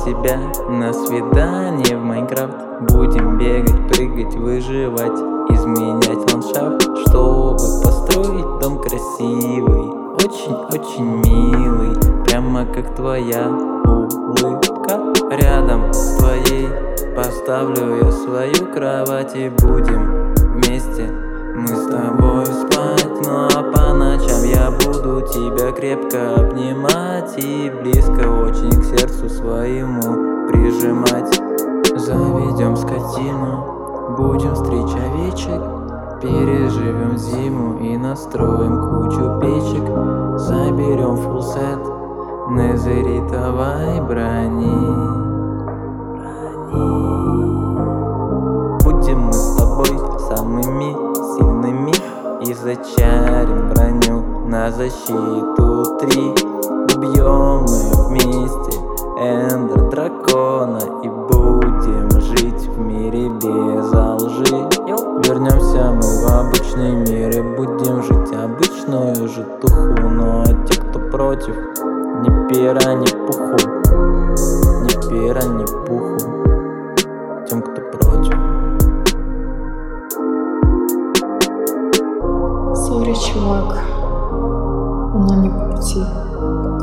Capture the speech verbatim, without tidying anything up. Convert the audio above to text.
тебя на свидание в Майнкрафт. Будем бегать, прыгать, выживать, изменять ландшафт, чтобы построить дом красивый, очень-очень милый, прямо как твоя улыбка. Рядом с твоей поставлю я свою кровать, и будем вместе мы с тобой спать. Ну а по ночам я буду тебя крепко обнимать и близко очень к сердцу своему прижимать. Заведем скотину, будем стричь овечек, переживем зиму и настроим кучу печек. Соберем фулсет незеритовой брони. Будем мы с тобой самыми сильными и зачарим броню на защиту три. Убьем мы вместе эндер дракона и будем жить в мире без лжи. Вернемся мы в обычный мир и будем жить обычную житуху. Но те, кто против, ни пера, ни пуху, ни пера, ни пуху тем, кто против. Сори, чувак, но не по пути.